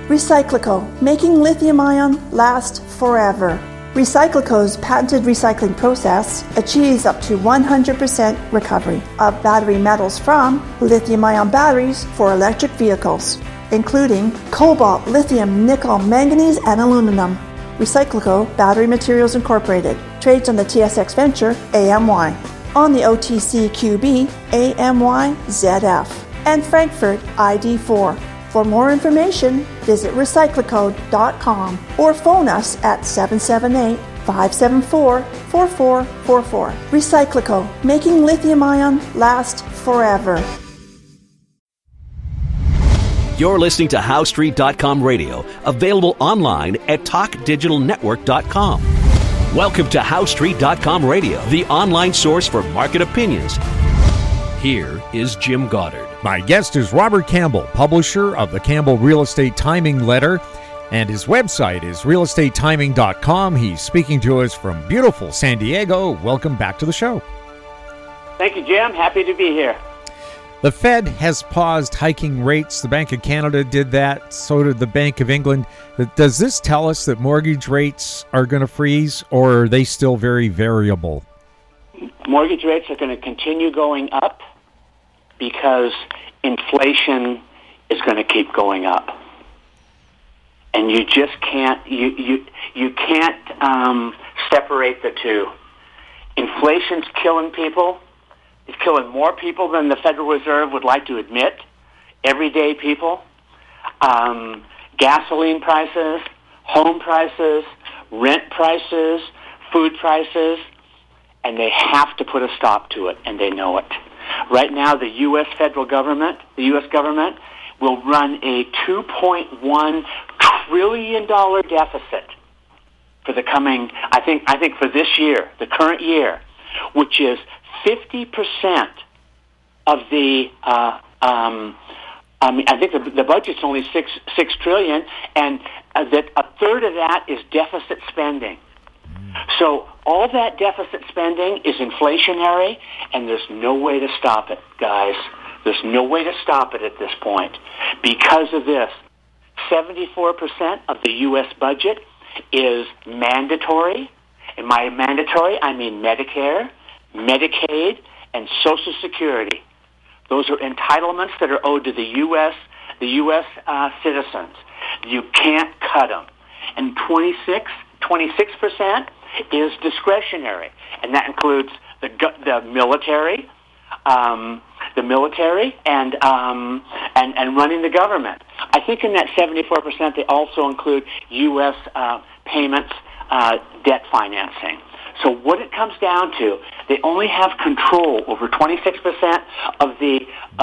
Recyclico, making lithium-ion last forever. Recyclico's patented recycling process achieves up to 100% recovery of battery metals from lithium-ion batteries for electric vehicles, including cobalt, lithium, nickel, manganese, and aluminum. Recyclico Battery Materials Incorporated trades on the TSX Venture AMY, on the OTCQB AMYZF, and Frankfurt ID4. For more information, visit recyclico.com or phone us at 778-574-4444. Recyclico, making lithium-ion last forever. You're listening to HowStreet.com radio, available online at TalkDigitalNetwork.com. Welcome to HowStreet.com radio, the online source for market opinions. Here is Jim Goddard. My guest is Robert Campbell, publisher of the Campbell Real Estate Timing Letter, and his website is realestatetiming.com. He's speaking to us from beautiful San Diego. Welcome back to the show. Thank you, Jim. Happy to be here. The Fed has paused hiking rates. The Bank of Canada did that. So did the Bank of England. Does this tell us that mortgage rates are going to freeze, or are they still very variable? Mortgage rates are going to continue going up because inflation is going to keep going up, and you just can't separate the two. Inflation's killing people. It's killing more people than the Federal Reserve would like to admit. Everyday people, gasoline prices, home prices, rent prices, food prices, and they have to put a stop to it, and they know it. Right now, the U.S. federal government, will run a $2.1 trillion deficit for the coming, I think for this year, the current year, which is 50% of the, I think the budget's only six trillion, and that a third of that is deficit spending. So all that deficit spending is inflationary, and there's no way to stop it, guys. There's no way to stop it at this point. Because of this, 74% of the U.S. budget is mandatory. And by mandatory, I mean Medicare, Medicaid, and Social Security. Those are entitlements that are owed to the U.S. Citizens. You can't cut them. And 26% is discretionary, and that includes the military, and running the government. I think in that 74%, they also include U.S. payments, debt financing. So what it comes down to, they only have control over 26% of the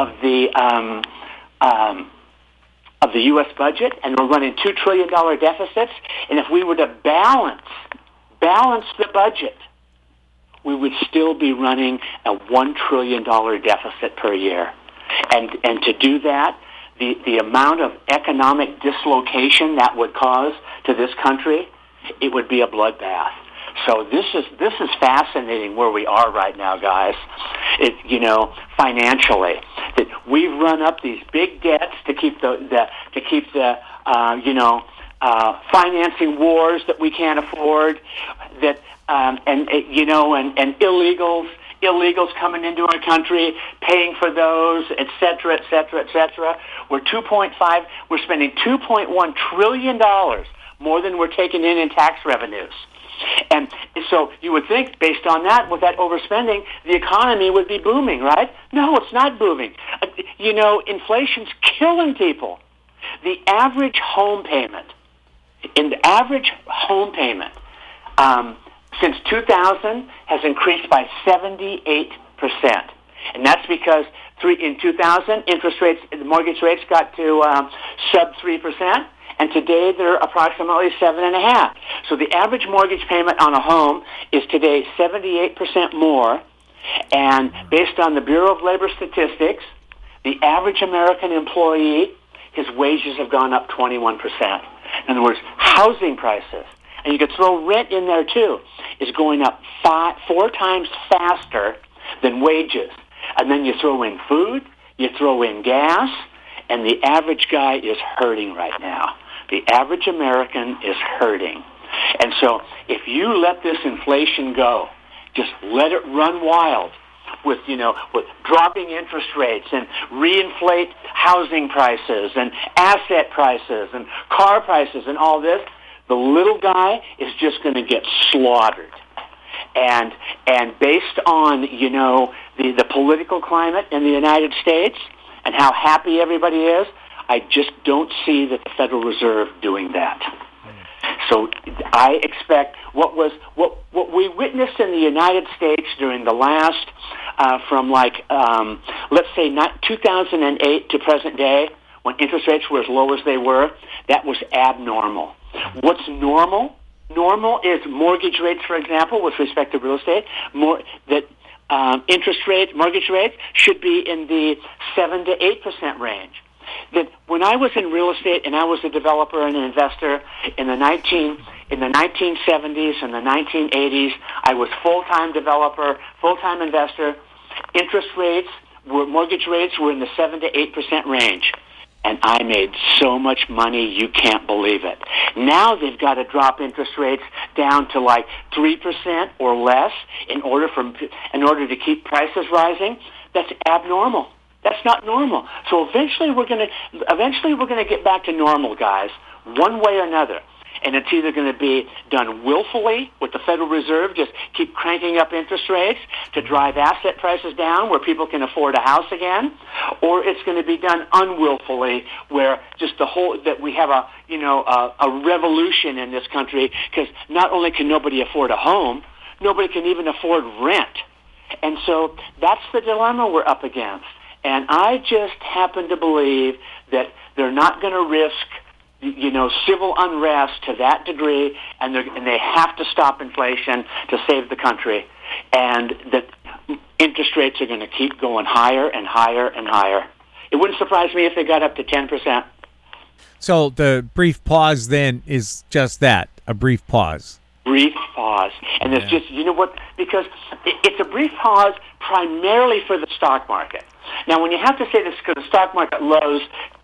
U.S. budget, and we're running $2 trillion deficits. And if we were to balance the budget, we would still be running a $1 trillion deficit per year. And to do that, the amount of economic dislocation that would cause to this country, it would be a bloodbath. So this is fascinating where we are right now, guys. Financially, that we've run up these big debts to keep the financing wars that we can't afford, that and illegals coming into our country, paying for those, et cetera, et cetera, et cetera. We're spending $2.1 trillion more than we're taking in tax revenues. And so you would think, based on that, with that overspending, the economy would be booming, right? No, it's not booming. Inflation's killing people. The average home payment, since 2000 has increased by 78%. And that's because in 2000, the mortgage rates got to sub 3%. And today they're approximately 7.5%. So the average mortgage payment on a home is today 78% more. And based on the Bureau of Labor Statistics, the average American employee, his wages have gone up 21%. In other words, housing prices, and you could throw rent in there too, is going up 4 times faster than wages. And then you throw in food, you throw in gas, and the average guy is hurting right now. The average American is hurting. And so if you let this inflation go, just let it run wild with dropping interest rates and reinflate housing prices and asset prices and car prices and all this, the little guy is just going to get slaughtered. And based on, the political climate in the United States and how happy everybody is, I just don't see the Federal Reserve doing that. So I expect what we witnessed in the United States during the last, let's say 2008 to present day, when interest rates were as low as they were, that was abnormal. What's normal? Normal is mortgage rates, for example, with respect to real estate, mortgage rates should be in the 7 to 8% range. That when I was in real estate and I was a developer and an investor in the 1970s and the 1980s, I was full-time developer, full-time investor. Mortgage rates were in the 7 to 8% range. And I made so much money, you can't believe it. Now they've got to drop interest rates down to like 3% or less in order to keep prices rising. That's abnormal. That's not normal. So eventually we're going to get back to normal, guys, one way or another. And it's either going to be done willfully with the Federal Reserve, just keep cranking up interest rates to drive asset prices down where people can afford a house again, or it's going to be done unwillfully where just that we have a revolution in this country, because not only can nobody afford a home, nobody can even afford rent. And so that's the dilemma we're up against. And I just happen to believe that they're not going to risk civil unrest to that degree, and they have to stop inflation to save the country, and that interest rates are going to keep going higher and higher and higher. It wouldn't surprise me if they got up to 10%. So the brief pause then is just that, a brief pause. Brief pause. And it's just, because it's a brief pause primarily for the stock market. Now, when you have to say this because the stock market lows,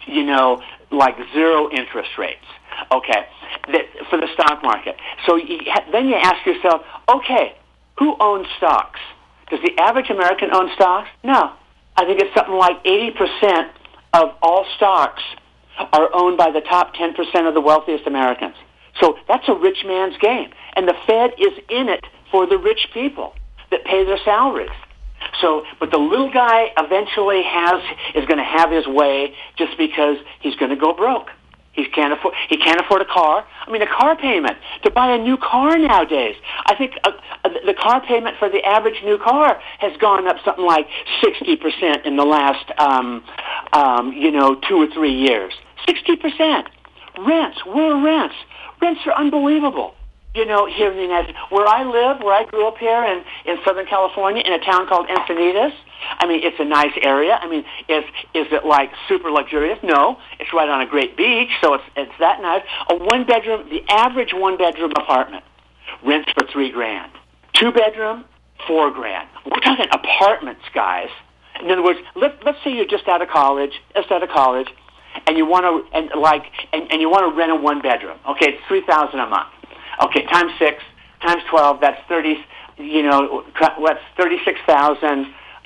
like zero interest rates, okay, for the stock market. So then you ask yourself, okay, who owns stocks? Does the average American own stocks? No. I think it's something like 80% of all stocks are owned by the top 10% of the wealthiest Americans. So that's a rich man's game. And the Fed is in it for the rich people that pay their salaries. So, but the little guy eventually is going to have his way just because he's going to go broke. He can't afford a car. I mean, a car payment to buy a new car nowadays. I think the car payment for the average new car has gone up something like 60% in the last 2 or 3 years. 60%. Rents. Where are rents? Rents are unbelievable. Here in the United States, where I grew up here in Southern California in a town called Encinitas. I mean, it's a nice area. I mean, is it like super luxurious? No, it's right on a great beach, so it's that nice. The average one-bedroom apartment rents for $3,000. 2-bedroom, $4,000. We're talking apartments, guys. In other words, let's say you're just out of college, and you want to rent a one-bedroom. Okay, it's $3,000 a month. Okay, times 6, times 12, that's 30. What's 36,000?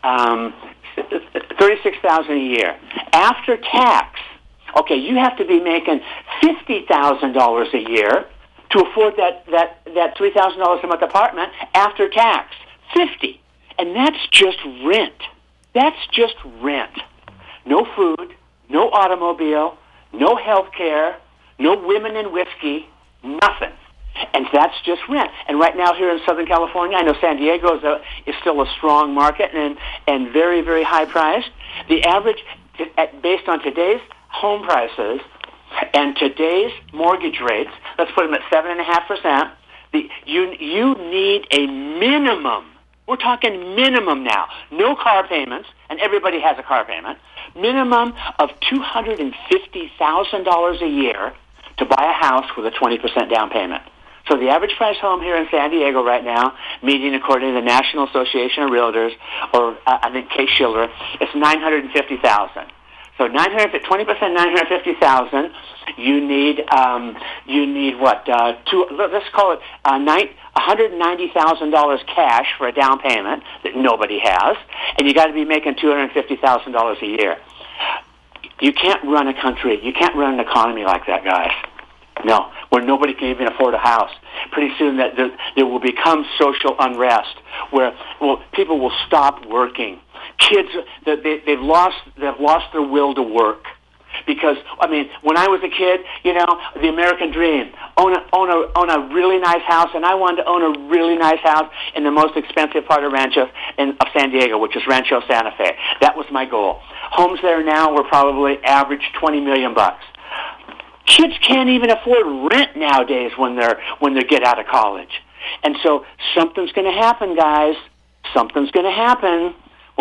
36,000 a year after tax. Okay, you have to be making $50,000 a year to afford that $3,000 a month apartment after tax. 50, and that's just rent. That's just rent. No food, no automobile, no health care, no women and whiskey, nothing. And that's just rent. And right now here in Southern California, I know San Diego is still a strong market and very, very high priced. The average, based on today's home prices and today's mortgage rates, let's put them at 7.5%. You need a minimum. We're talking minimum now. No car payments, and everybody has a car payment. Minimum of $250,000 a year to buy a house with a 20% down payment. So the average price home here in San Diego right now, meeting according to the National Association of Realtors, or I think Case-Shiller, it's $950,000. So 20%, 950,000. You need what? Let's call it $190,000 cash for a down payment that nobody has, and you got to be making $250,000 a year. You can't run a country. You can't run an economy like that, guys. No, where nobody can even afford a house. Pretty soon that there will become social unrest where people will stop working. Kids, they've lost their will to work. Because, I mean, when I was a kid, the American dream, own a really nice house, and I wanted to own a really nice house in the most expensive part of San Diego, which is Rancho Santa Fe. That was my goal. Homes there now were probably average $20 million. Kids can't even afford rent nowadays when they get out of college. And so something's going to happen, guys. Something's going to happen.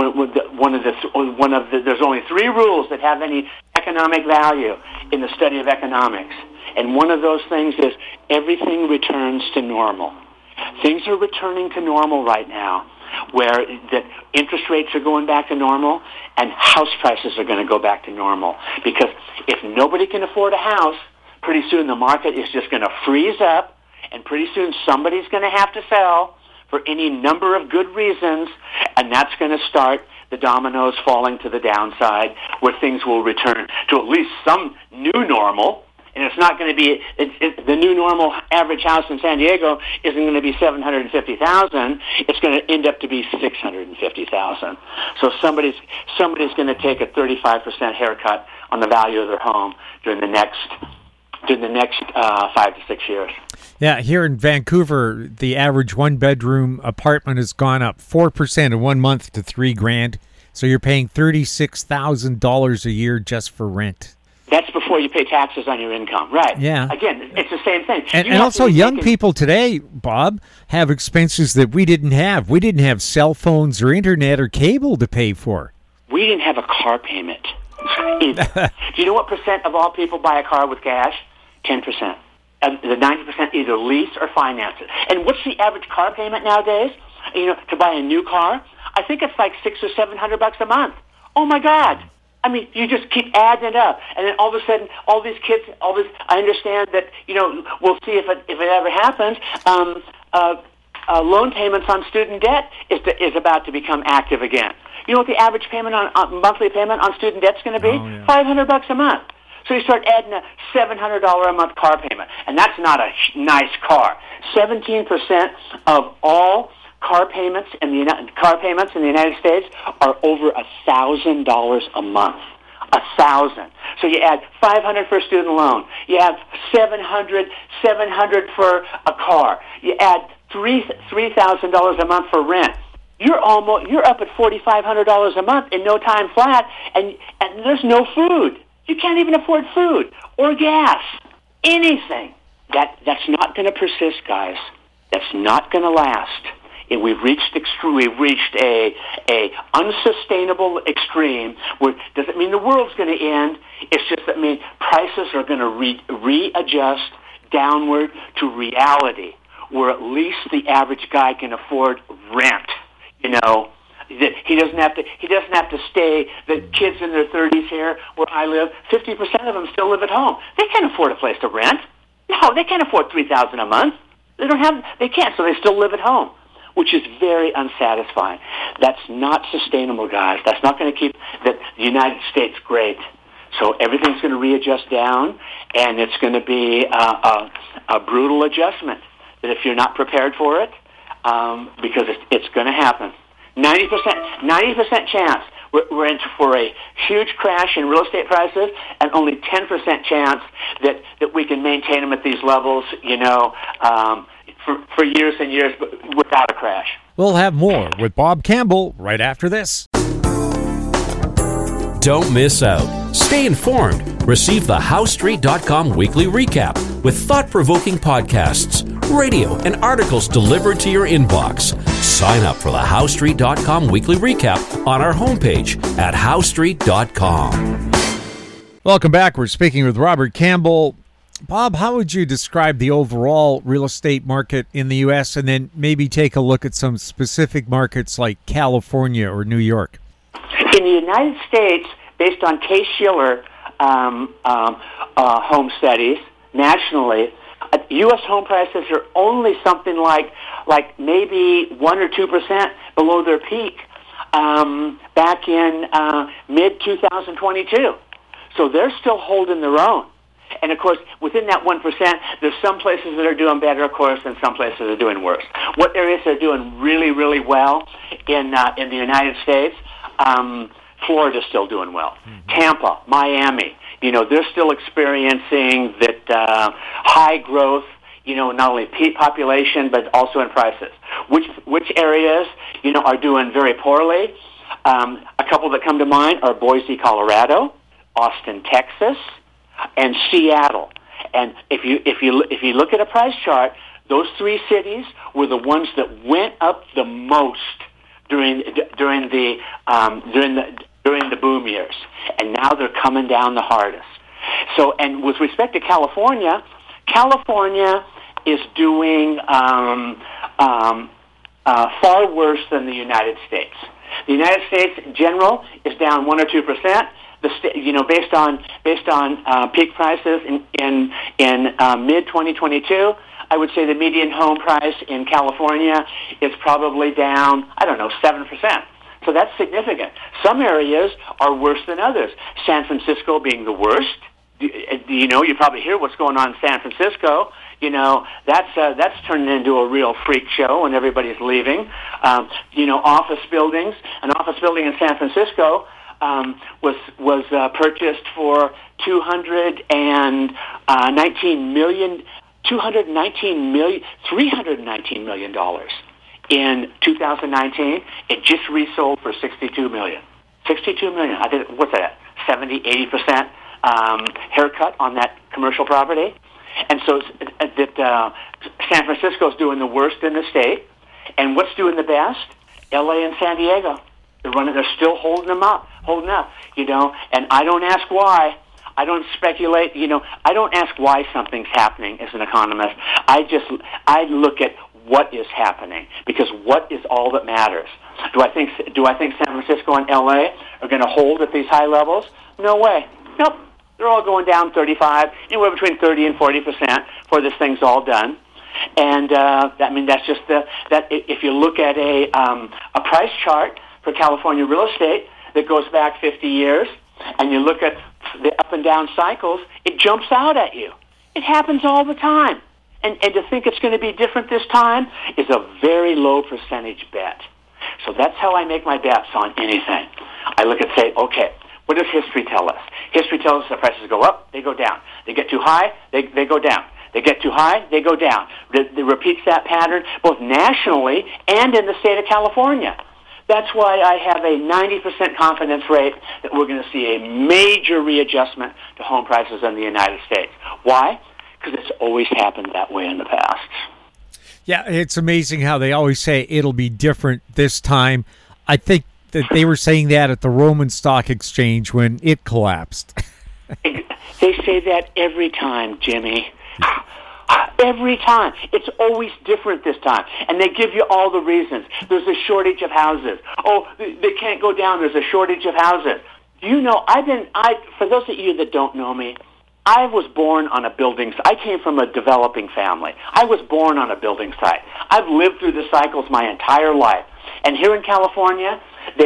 There's only 3 rules that have any economic value in the study of economics. And one of those things is everything returns to normal. Things are returning to normal right now, where the interest rates are going back to normal and house prices are going to go back to normal. Because if nobody can afford a house, pretty soon the market is just going to freeze up, and pretty soon somebody's going to have to sell for any number of good reasons, and that's going to start the dominoes falling to the downside, where things will return to at least some new normal. And it's not going to be the new normal. Average house in San Diego isn't going to be $750,000. It's going to end up to be $650,000. So somebody's going to take a 35% haircut on the value of their home during the next 5 to 6 years. Yeah, here in Vancouver, the average one-bedroom apartment has gone up 4% in 1 month to $3,000. So you're paying $36,000 a year just for rent. That's before you pay taxes on your income, right? Yeah. Again, it's the same thing. And also, young people today, Bob, have expenses that we didn't have. We didn't have cell phones or internet or cable to pay for. We didn't have a car payment. Do you know what percent of all people buy a car with cash? 10%. The 90% either lease or finance it. And what's the average car payment nowadays? To buy a new car, I think it's like $600 or $700 a month. Oh my God! I mean, you just keep adding it up, and then all of a sudden, all these kids, I understand that we'll see if it ever happens. Loan payments on student debt is about to become active again. You know what the average payment on monthly payment on student debt is going to be? Oh, yeah. $500 a month. So you start adding a $700 a month car payment, and that's not a nice car. 17% of all car payments in the United States are over $1,000 a month. 1,000. So you add $500 for a student loan. You add $700 for a car. You add $3,000 a month for rent. You're up at $4,500 a month in no time flat, and there's no food. You can't even afford food or gas, anything. That's not going to persist, guys. That's not going to last. And we've reached a unsustainable extreme. Where doesn't mean the world's going to end. It's just that prices are going to readjust downward to reality, where at least the average guy can afford rent. He doesn't have to stay. The kids in their 30s here, where I live, 50% of them still live at home. They can't afford a place to rent. No, they can't afford $3,000 a month. They can't, so they still live at home, which is very unsatisfying. That's not sustainable, guys. That's not going to keep the United States great. So everything's going to readjust down, and it's going to be a brutal adjustment. That if you're not prepared for it, because it's going to happen. 90% chance we're in for a huge crash in real estate prices, and only 10% chance that we can maintain them at these levels, for years and years without a crash. We'll have more with Bob Campbell right after this. Don't miss out. Stay informed. Receive the HowStreet.com weekly recap with thought-provoking podcasts, radio, and articles delivered to your inbox. Sign up for the HowStreet.com weekly recap on our homepage at HowStreet.com. Welcome back. We're speaking with Robert Campbell. Bob, how would you describe the overall real estate market in the U.S. and then maybe take a look at some specific markets like California or New York? In the United States, Case-Shiller home studies nationally, U.S. home prices are only something like maybe 1 or 2% below their peak back in mid-2022. So they're still holding their own. And, of course, within that 1%, there's some places that are doing better, of course, and some places are doing worse. What areas are doing really, really well in the United States? Florida's still doing well. Tampa, Miami, they're still experiencing that high growth, not only population but also in prices. Which areas, are doing very poorly? A couple that come to mind are Boise, Colorado, Austin, Texas, and Seattle. And if you look at a price chart, those three cities were the ones that went up the most during the boom years, and now they're coming down the hardest. So, and with respect to California is doing far worse than the United States. The United States in general is down 1 or 2%. Based on peak prices in mid 2022, I would say the median home price in California is probably down 7%. So that's significant. Some areas are worse than others. San Francisco being the worst. You probably hear what's going on in San Francisco. That's turning into a real freak show and everybody's leaving. Office buildings. An office building in San Francisco was purchased for $319 million in 2019. It just resold for $62 million. $62 million. I think, what's that? 70-80% haircut on that commercial property. And so San Francisco's doing the worst in the state. And what's doing the best? LA and San Diego. They're still holding up. And I don't ask why. I don't speculate. I don't ask why something's happening as an economist. I look at what is happening, because what is all that matters. Do I think San Francisco and LA are going to hold at these high levels? No way. Nope. They're all going down 35, anywhere between 30 and 40% before this thing's all done. And that's just that. If you look at a price chart for California real estate that goes back 50 years, and you look at the up and down cycles, it jumps out at you. It happens all the time. And to think it's going to be different this time is a very low percentage bet. So that's how I make my bets on anything. I look and say, okay, what does history tell us? History tells us the prices go up, they go down. They get too high, they go down. They get too high, they go down. It repeats that pattern both nationally and in the state of California. That's why I have a 90% confidence rate that we're going to see a major readjustment to home prices in the United States. Why? Because it's always happened that way in the past. Yeah, it's amazing how they always say it'll be different this time. I think that they were saying that at the Roman Stock Exchange when it collapsed. They say that every time, Jimmy. Every time. It's always different this time. And they give you all the reasons. There's a shortage of houses. Oh, they can't go down. There's a shortage of houses. You know, for those of you that don't know me, I was born on a building. I came from a developing family. I was born on a building site. I've lived through the cycles my entire life. And here in California,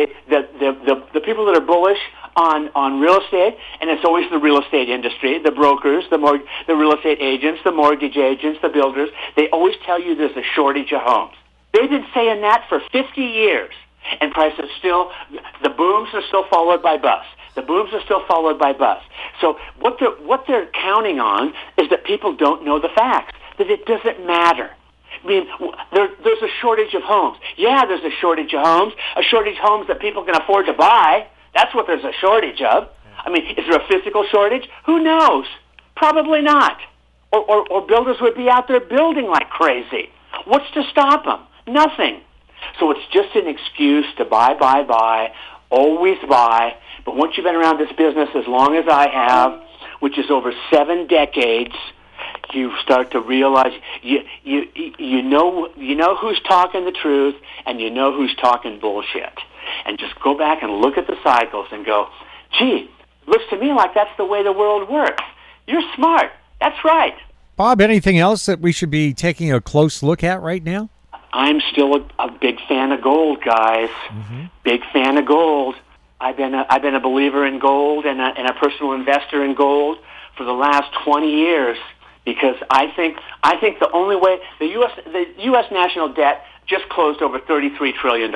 the people that are bullish on real estate, and it's always the real estate industry, the brokers, the real estate agents, the mortgage agents, the builders, they always tell you there's a shortage of homes. They've been saying that for 50 years, and prices the booms are still followed by busts. The booms are still followed by busts. So what they're counting on is that people don't know the facts, that it doesn't matter. I mean, there's a shortage of homes. Yeah, there's a shortage of homes, that people can afford to buy. That's what there's a shortage of. I mean, is there a physical shortage? Who knows? Probably not. Or builders would be out there building like crazy. What's to stop them? Nothing. So it's just an excuse to buy, always buy. But once you've been around this business as long as I have, which is over 7 decades, you start to realize you know who's talking the truth, and you know who's talking bullshit. And just go back and look at the cycles and go, Gee, looks to me like that's the way the world works. You're smart. That's right. Bob, anything else that we should be taking a close look at right now? I'm still a big fan of gold, guys. Big fan of gold. I've been a believer in gold and a personal investor in gold for the last 20 years because I think the only way the U.S. national debt just closed over $33 trillion.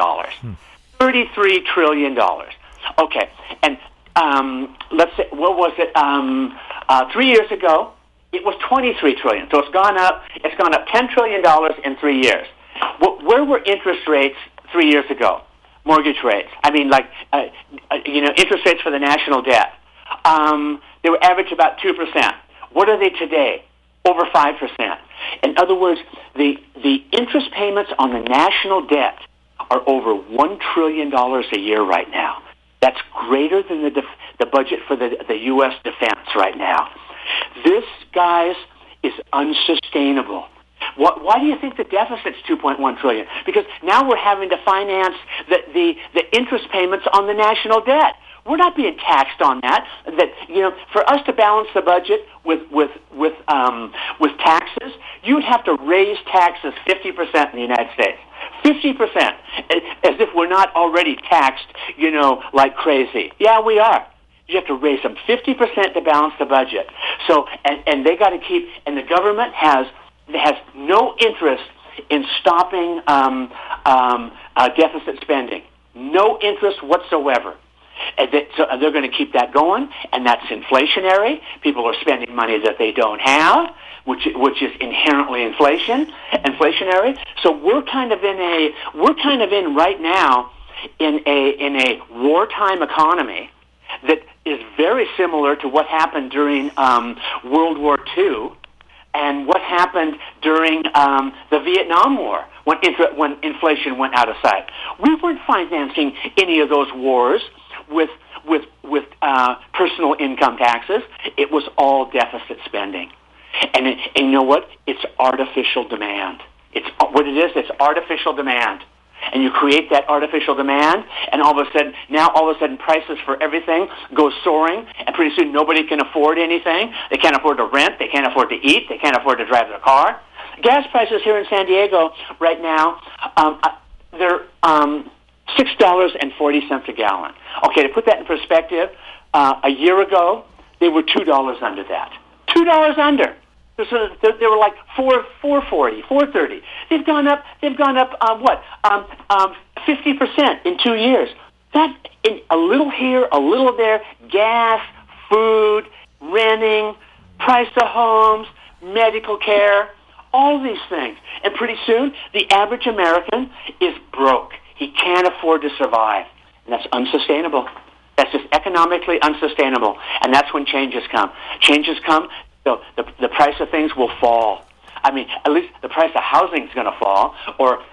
$33 trillion. Okay, and let's say what was it? 3 years ago, it was $23 trillion. So it's gone up. It's gone up $10 trillion in 3 years. Where were interest rates 3 years ago? Mortgage rates. I mean, interest rates for the national debt. They were average about 2%. What are they today? Over 5%. In other words, the interest payments on the national debt are over $1 trillion a year right now. That's greater than the budget for the U.S. defense right now. This, guys, is unsustainable. Why do you think the deficit's $2.1 trillion? Because now we're having to finance the interest payments on the national debt. We're not being taxed on that. For us to balance the budget with taxes, you'd have to raise taxes 50% in the United States. 50%, as if we're not already taxed, like crazy. Yeah, we are. You have to raise them 50% to balance the budget. So, and they got to keep, and the government has no interest in stopping deficit spending. No interest whatsoever. So they're going to keep that going, and that's inflationary. People are spending money that they don't have, which is inherently inflationary. So we're kind of in right now in a wartime economy that is very similar to what happened during World War II and what happened during the Vietnam War when inflation went out of sight. We weren't financing any of those wars with personal income taxes. It was all deficit spending. And you know what? It's artificial demand. It's what it is. It's artificial demand. And you create that artificial demand, and all of a sudden prices for everything go soaring, and pretty soon nobody can afford anything. They can't afford to rent. They can't afford to eat. They can't afford to drive their car. Gas prices here in San Diego right now, they're $6.40 a gallon. Okay, to put that in perspective, a year ago, they were $2 under that. $2 under. So they were like $4.40, $4.30. They've gone up. 50% in 2 years. That in a little here, a little there. Gas, food, renting, price of homes, medical care, all these things. And pretty soon, the average American is broke. He can't afford to survive, and that's unsustainable. That's just economically unsustainable, and that's when changes come. Changes come. So the price of things will fall. I mean, at least the price of housing is going to fall, or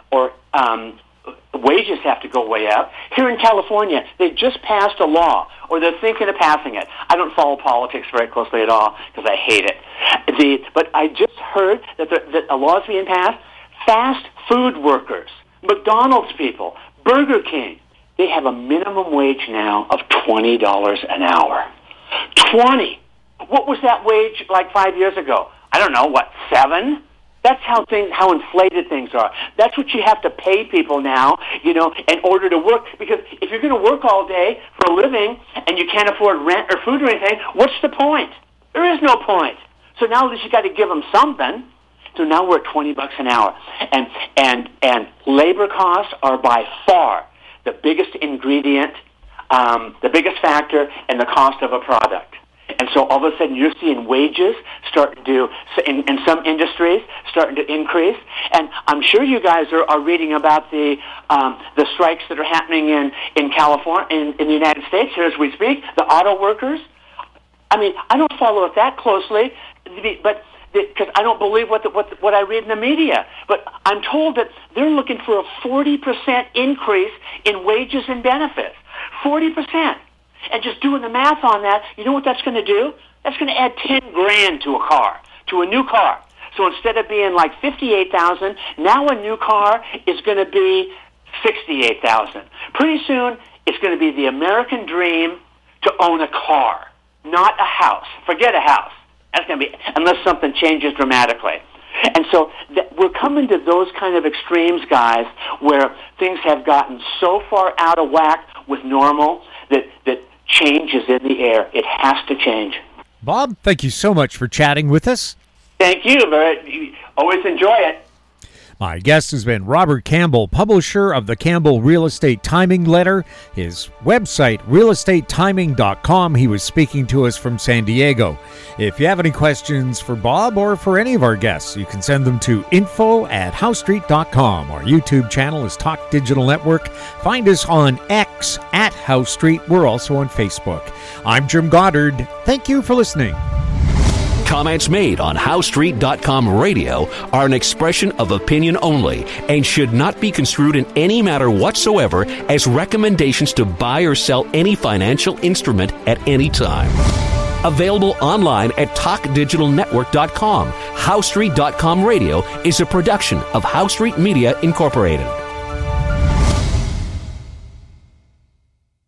wages have to go way up. Here in California, they just passed a law, or they're thinking of passing it. I don't follow politics very closely at all because I hate it. But I just heard that a law is being passed. Fast food workers, McDonald's people, Burger King, they have a minimum wage now of $20 an hour. 20. What was that wage like 5 years ago? I don't know, 7? That's how inflated things are. That's what you have to pay people now, in order to work. Because if you're going to work all day for a living and you can't afford rent or food or anything, what's the point? There is no point. So now at least you got to give them something. So now we're at $20 an hour, and labor costs are by far the biggest ingredient, the biggest factor in the cost of a product. And so all of a sudden you're seeing wages starting to, in some industries, starting to increase. And I'm sure you guys are reading about the strikes that are happening in California, in the United States here as we speak, the auto workers. I mean, I don't follow it that closely, but because I don't believe what I read in the media. But I'm told that they're looking for a 40% increase in wages and benefits. 40%. And just doing the math on that, you know what that's going to do? That's going to add $10,000 to a car, to a new car. So instead of being like $58,000, now a new car is going to be $68,000. Pretty soon, it's going to be the American dream to own a car, not a house. Forget a house. That's going to be, unless something changes dramatically. And so we're coming to those kind of extremes, guys, where things have gotten so far out of whack with normal that change is in the air. It has to change. Bob, thank you so much for chatting with us. Thank you. Always enjoy it. My guest has been Robert Campbell, publisher of the Campbell Real Estate Timing Letter. His website, realestatetiming.com. He was speaking to us from San Diego. If you have any questions for Bob or for any of our guests, you can send them to info@housestreet.com. Our YouTube channel is Talk Digital Network. Find us on X @Housestreet. We're also on Facebook. I'm Jim Goddard. Thank you for listening. Comments made on HoweStreet.com radio are an expression of opinion only and should not be construed in any matter whatsoever as recommendations to buy or sell any financial instrument at any time. Available online at TalkDigitalNetwork.com. HoweStreet.com radio is a production of HoweStreet Media Incorporated.